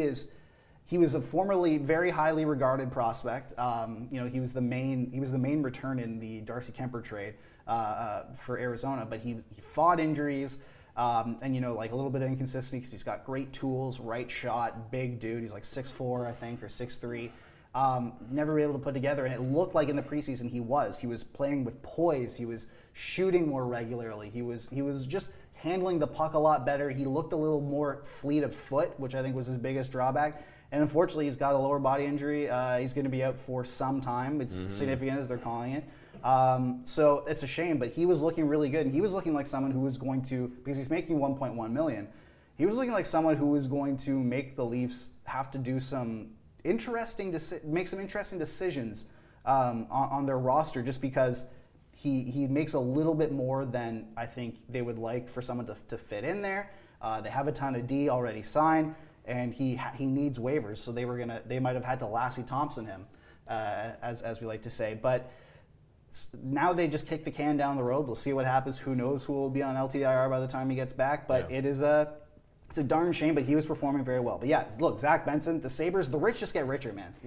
he was a formerly very highly regarded prospect. He was the main return in the Darcy Kemper trade for Arizona, but he fought injuries. And a little bit of inconsistency because he's got great tools, right shot, big dude. He's like 6'4", I think, or 6'3". Never been able to put together, and it looked like in the preseason he was playing with poise. He was shooting more regularly. He was just handling the puck a lot better. He looked a little more fleet of foot, which I think was his biggest drawback. And unfortunately, he's got a lower body injury. He's going to be out for some time. It's significant, as they're calling it. So it's a shame, but he was looking really good, and he was looking like someone who was going to, because he's making $1.1 million, he was looking like someone who was going to make the Leafs have to do some interesting decisions on their roster, just because he makes a little bit more than I think they would like for someone to fit in there. They have a ton of D already signed, and he needs waivers, so they might have had to Lassie Thompson him, as we like to say, but. Now they just kick the can down the road. We'll see what happens. Who knows who will be on LTIR by the time he gets back. But it's a darn shame, but he was performing very well. But yeah, look, Zach Benson, the Sabres, the rich just get richer, man.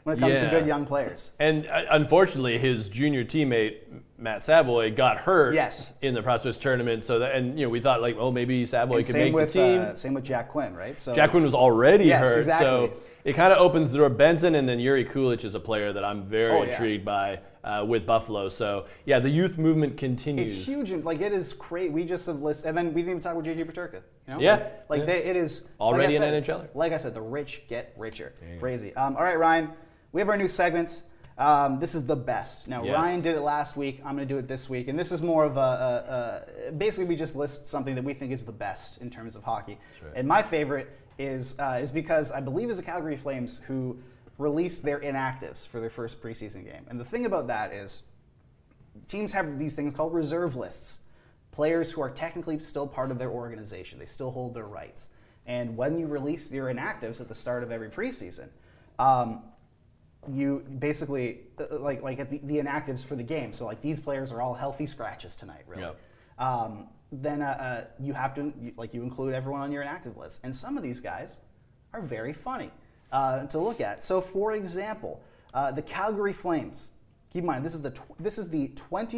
when it comes to good young players. And unfortunately, his junior teammate Matt Savoy got hurt in the Prospects tournament. So we thought maybe Savoy could make the team. Same with Jack Quinn, right? So Jack Quinn was already hurt. Exactly. So it kind of opens the door. Benson and then Yuri Kulich is a player that I'm very intrigued by with Buffalo. So the youth movement continues. It's huge. It is great. We just have listed, and then we didn't even talk about JJ Peterka. It is already an NHLer. Like I said, the rich get richer. Crazy. All right, Ryan. We have our new segments. This is the best. Now, Ryan did it last week. I'm going to do it this week. And this is more of basically we just list something that we think is the best in terms of hockey. Right. And my favorite is because I believe it's the Calgary Flames who released their inactives for their first preseason game. And the thing about that is teams have these things called reserve lists. Players who are technically still part of their organization. They still hold their rights. And when you release your inactives at the start of every preseason, you basically at the inactives for the game. So these players are all healthy scratches tonight, really. Yep. Then you have to you include everyone on your inactive list, and some of these guys are very funny to look at. So, for example, the Calgary Flames. Keep in mind this is the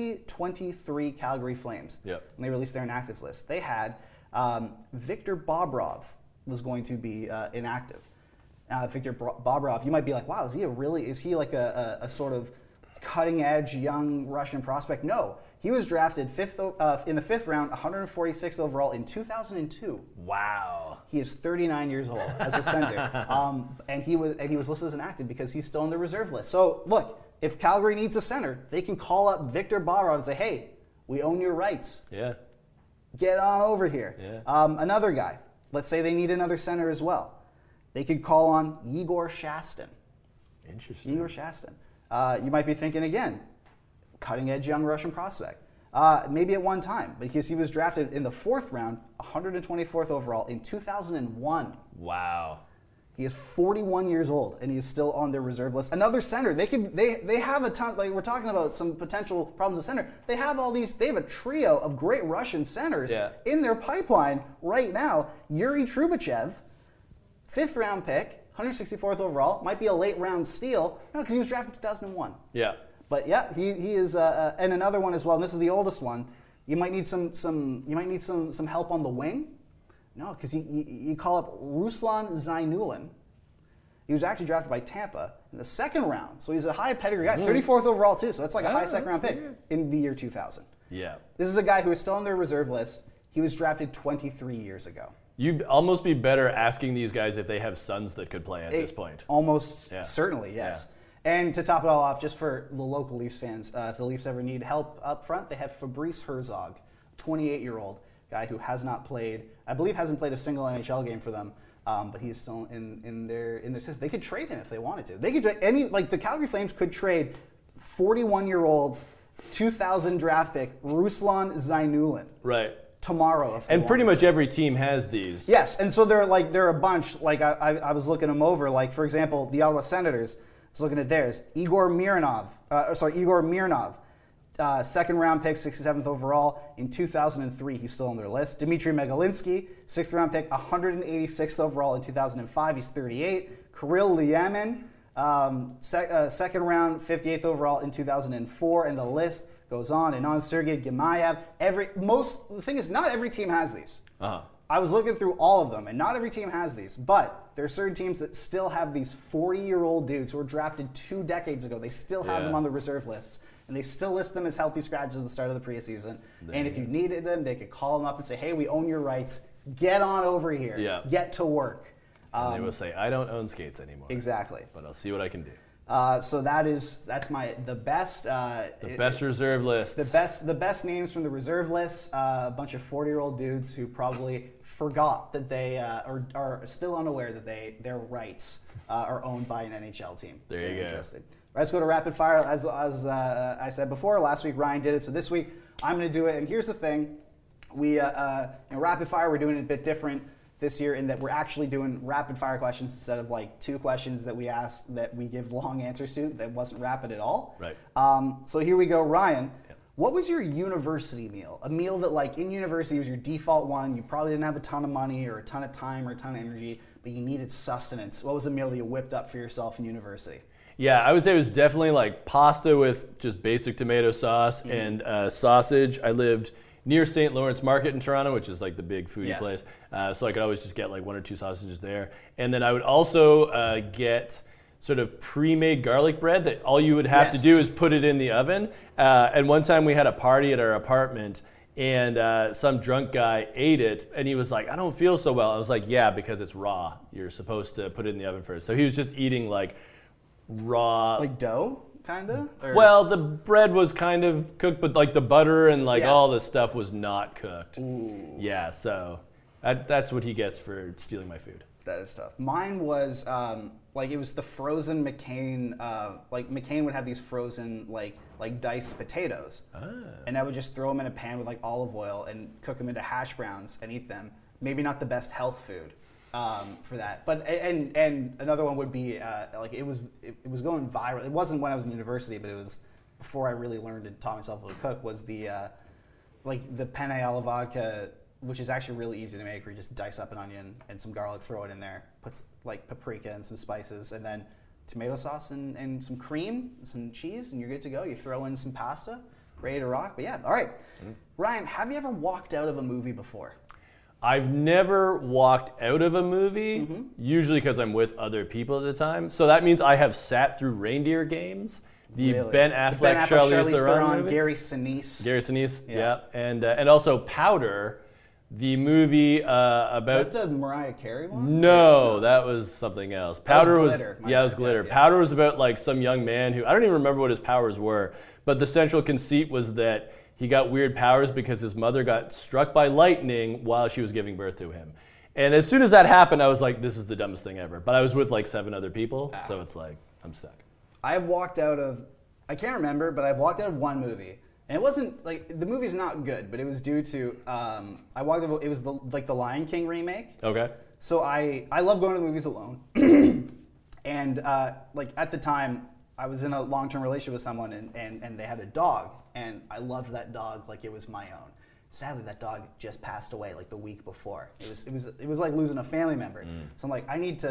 2023 Calgary Flames. Yep. When they released their inactives list, they had Victor Bobrov was going to be inactive. Victor Bobrov, you might be like, wow, is he like a sort of cutting-edge young Russian prospect? No. He was drafted in the fifth round, 146th overall in 2002. Wow. He is 39 years old as a center. And he was listed as inactive because he's still on the reserve list. So, look, if Calgary needs a center, they can call up Victor Bobrov and say, hey, we own your rights. Yeah. Get on over here. Yeah. Another guy, let's say they need another center as well. They could call on Igor Shastin. Interesting. Igor Shastin. You might be thinking again, cutting-edge young Russian prospect. Maybe at one time, because he was drafted in the fourth round, 124th overall in 2001. Wow. He is 41 years old, and he is still on their reserve list. Another center. They have a ton. We're talking about some potential problems at center. They have They have a trio of great Russian centers in their pipeline right now. Yuri Trubachev, 5th round pick, 164th overall, might be a late round steal. No, because he was drafted in 2001. Yeah. But he is, and another one as well. And this is the oldest one. You might need some help on the wing. No, because you call up Ruslan Zainulin. He was actually drafted by Tampa in the 2nd round, so he's a high pedigree guy, 34th overall too. So that's like a high 2nd round pick in the year 2000. Yeah. This is a guy who is still on their reserve list. He was drafted 23 years ago. You'd almost be better asking these guys if they have sons that could play at this point. Almost certainly, yes. Yeah. And to top it all off, just for the local Leafs fans, if the Leafs ever need help up front, they have Fabrice Herzog, 28-year-old guy who has not played, I believe hasn't played a single NHL game for them, but he is still in their system. They could trade him if they wanted to. They could the Calgary Flames could trade 41-year-old, 2000 draft pick Ruslan Zainulin. Right. Tomorrow. And pretty much every team has these. Yes, and so there are a bunch. I was looking them over. For example, the Ottawa Senators. I was looking at theirs. Igor Mironov. 2nd round pick, 67th overall in 2003. He's still on their list. Dmitry Megalinsky, 6th round pick, 186th overall in 2005. He's 38. Kirill Liamin, 2nd round, 58th overall in 2004, and the list goes on and on. Sergei Gemayev. The thing is, not every team has these. Uh-huh. I was looking through all of them, and not every team has these. But there are certain teams that still have these 40-year-old dudes who were drafted 2 decades ago. They still have them on the reserve lists, and they still list them as healthy scratches at the start of the preseason. And if you needed them, they could call them up and say, "Hey, we own your rights. Get on over here. Yeah. Get to work." And they will say, "I don't own skates anymore." Exactly. But I'll see what I can do. So that's the best. The best reserve list. The best names from the reserve list. A bunch of 40-year-old dudes who probably forgot that they are still unaware that their rights are owned by an NHL team. There you go. Interesting. Right, let's go to rapid fire. As I said before, last week Ryan did it, so this week I'm going to do it. And here's the thing: we in rapid fire we're doing it a bit different this year in that we're actually doing rapid fire questions instead of 2 questions that we ask that we give long answers to that wasn't rapid at all. Right. So here we go, Ryan. Yeah. What was your university meal? A meal that in university was your default one. You probably didn't have a ton of money or a ton of time or a ton of energy, but you needed sustenance. What was a meal that you whipped up for yourself in university? Yeah, I would say it was definitely like pasta with just basic tomato sauce and sausage. I lived near St. Lawrence Market in Toronto, which is like the big foodie place. So I could always just get like 1 or 2 sausages there. And then I would also get sort of pre-made garlic bread that all you would have to do is put it in the oven. And one time we had a party at our apartment, and some drunk guy ate it, and he was like, I don't feel so well. I was like, yeah, because it's raw. You're supposed to put it in the oven first. So he was just eating like raw. Like dough, kind of? Well, the bread was kind of cooked, but like the butter and like all the stuff was not cooked. Ooh. Yeah, so that's what he gets for stealing my food. That is tough. Mine was like it was the frozen McCain. Like McCain would have these frozen like diced potatoes, and I would just throw them in a pan with like olive oil and cook them into hash browns and eat them. Maybe not the best health food for that, but and another one would be like it was going viral. It wasn't when I was in university, but it was before I really learned and taught myself how to cook. Was the like the penne alla vodka, which is actually really easy to make, where you just dice up an onion and some garlic, throw it in there, put like paprika and some spices, and then tomato sauce and some cream, some cheese, and you're good to go. You throw in some pasta, ready to rock. But yeah, all right. Ryan, have you ever walked out of a movie before? I've never walked out of a movie, usually because I'm with other people at the time. So that means I have sat through Reindeer Games, the Ben Affleck, Charlize Theron movie. Gary Sinise. Gary Sinise, yeah. And also Powder, the movie about... Is that the Mariah Carey one? No, that was something else. Powder was Glitter. Yeah, it was Glitter. Yeah. Powder was about like some young man who, I don't even remember what his powers were, but the central conceit was that he got weird powers because his mother got struck by lightning while she was giving birth to him. And as soon as that happened, I was like, this is the dumbest thing ever. But I was with like 7 other people, so it's like, I'm stuck. I've walked out of, I can't remember, but I've walked out of one movie. And it wasn't, like, the movie's not good, but it was due to, I walked out, it was the Lion King remake. Okay. So I love going to the movies alone. And, like, at the time, I was in a long-term relationship with someone, and they had a dog. And I loved that dog like it was my own. Sadly, that dog just passed away like the week before. It was like losing a family member. So I'm like,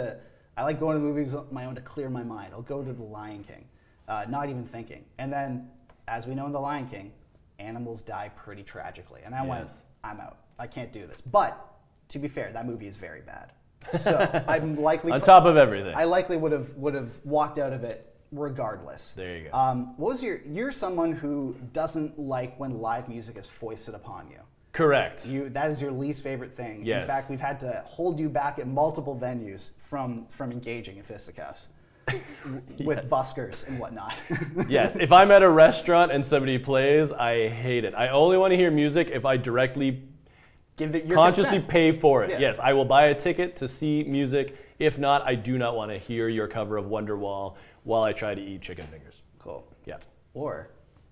I like going to movies on my own to clear my mind. I'll go to the Lion King, not even thinking. And then, as we know in the Lion King, animals die pretty tragically. And I went, I'm out. I can't do this. But to be fair, that movie is very bad. So I'm likely on top of everything. I likely would have walked out of it regardless. There you go. What was you're someone who doesn't like when live music is foisted upon you. Correct. That is your least favorite thing. Yes. In fact, we've had to hold you back at multiple venues from engaging in fisticuffs with buskers and whatnot. Yes. If I'm at a restaurant and somebody plays, I hate it. I only want to hear music if I directly consciously pay for it. Yeah. Yes, I will buy a ticket to see music. If not, I do not want to hear your cover of Wonderwall while I try to eat chicken fingers. Cool. Yeah. Or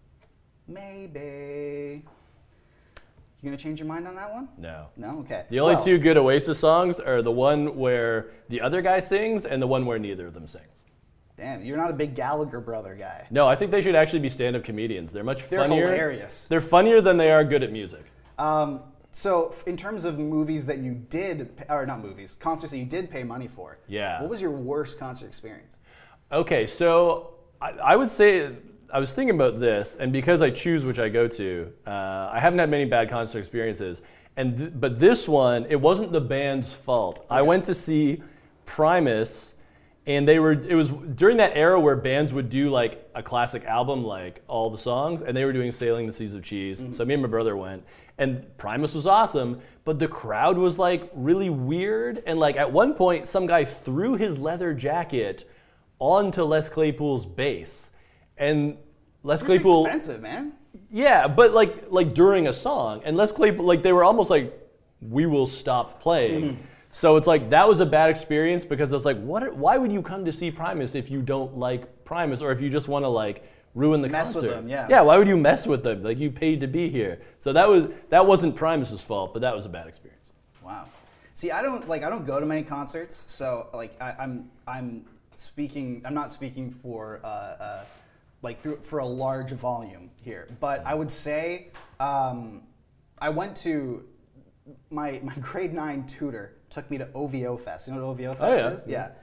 maybe you gonna change your mind on that one? No. No? Okay. The only 2 good Oasis songs are the one where the other guy sings and the one where neither of them sing. Damn, you're not a big Gallagher brother guy. No, I think they should actually be stand-up comedians. They're funnier. They're hilarious. They're funnier than they are good at music. So in terms of movies that you did, or not movies, concerts that you did pay money for, what was your worst concert experience? Okay, so I would say, I was thinking about this, and because I choose which I go to, I haven't had many bad concert experiences. But this one, it wasn't the band's fault. Okay. I went to see Primus, and it was during that era where bands would do like a classic album, like all the songs, and they were doing Sailing the Seas of Cheese. Mm-hmm. So me and my brother went, and Primus was awesome, but the crowd was like really weird, and like at one point, some guy threw his leather jacket onto Les Claypool's bass, and Les Claypool. It's expensive, man. Yeah, but like during a song, and Les Claypool, like they were almost like, we will stop playing. Mm-hmm. So it's like that was a bad experience because I was like, why would you come to see Primus if you don't like Primus, or if you just want to like ruin the concert? Mess with them, yeah. Yeah, why would you mess with them? Like you paid to be here. So that wasn't Primus's fault, but that was a bad experience. Wow. See, I don't go to many concerts, so like I'm not speaking for for a large volume here, but I would say I went to my grade 9 tutor took me to OVO Fest. You know what OVO Fest is? Yeah.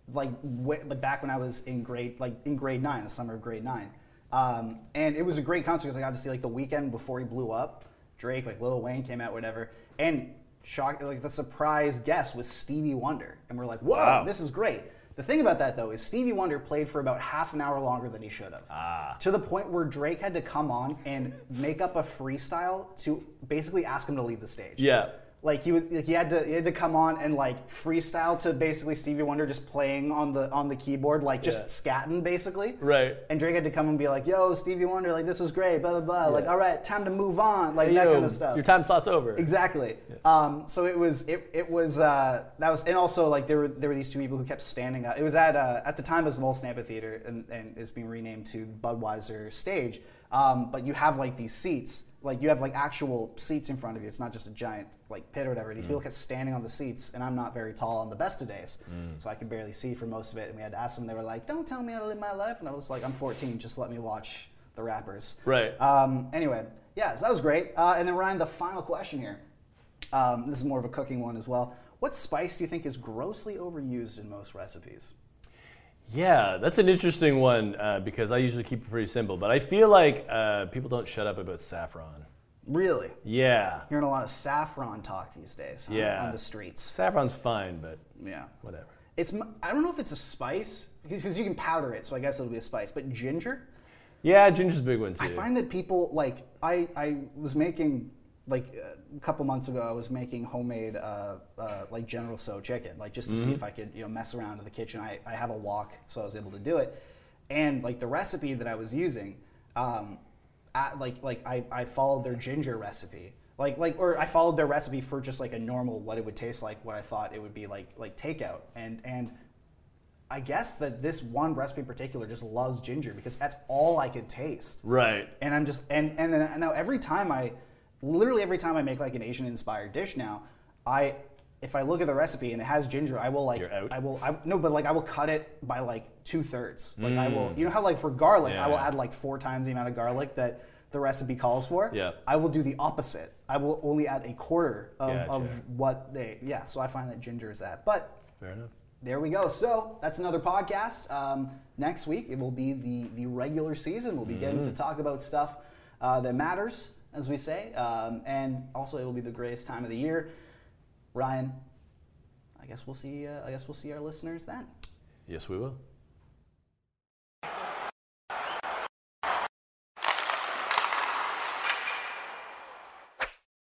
like back when I was in grade 9, the summer of grade 9. And it was a great concert because I got to see like the weekend before he blew up. Drake, like Lil Wayne came out, whatever. And like the surprise guest was Stevie Wonder. And we're like, whoa, wow, this is great. The thing about that, though, is Stevie Wonder played for about half an hour longer than he should have. To the point where Drake had to come on and make up a freestyle to basically ask him to leave the stage. Yeah. Like he had to come on and like freestyle to basically Stevie Wonder just playing on the keyboard, like just scatting basically. Right. And Drake had to come and be like, "Yo, Stevie Wonder, like this was great, blah blah blah." Like, all right, time to move on, like that kind of stuff. Your time slot's over. Exactly. Yeah. So it was that was, and also like there were these two people who kept standing up. It was at the time it was the Molson Amphitheater and it's being renamed to Budweiser Stage. But you have like these seats. Like you have like actual seats in front of you. It's not just a giant like pit or whatever. These people kept standing on the seats, and I'm not very tall on the best of days, so I could barely see for most of it. And we had to ask them. They were like, "Don't tell me how to live my life," and I was like, "I'm 14. Just let me watch the rappers." Right. Anyway, yeah, so that was great. And then Ryan, the final question here. This is more of a cooking one as well. What spice do you think is grossly overused in most recipes? Yeah, that's an interesting one because I usually keep it pretty simple. But I feel like people don't shut up about saffron. Really? Yeah. Hearing a lot of saffron talk these days on the streets. Saffron's fine, but yeah, whatever. I don't know if it's a spice because you can powder it, so I guess it'll be a spice. But ginger? Yeah, ginger's a big one too. I find that people like I was making. Like a couple months ago, I was making homemade like General Tso chicken, like just to see if I could mess around in the kitchen. I have a wok, so I was able to do it. And like the recipe that I was using, I followed their ginger recipe, or I followed their recipe for just like a normal what it would taste like, what I thought it would be like takeout. And I guess that this one recipe in particular just loves ginger because that's all I could taste. Right. And I'm just and then now literally every time I make like an Asian inspired dish now, if I look at the recipe and it has ginger, I will like You're out? I will cut it by like 2/3. Like I will, you know how like for garlic I will add like 4 times the amount of garlic that the recipe calls for. Yeah. I will do the opposite. I will only add a quarter of what so I find that ginger is that. But fair enough. There we go. So that's another podcast. Next week it will be the regular season. We'll be getting to talk about stuff that matters, as we say, and also it will be the greatest time of the year. Ryan, I guess we'll see our listeners then. Yes, we will.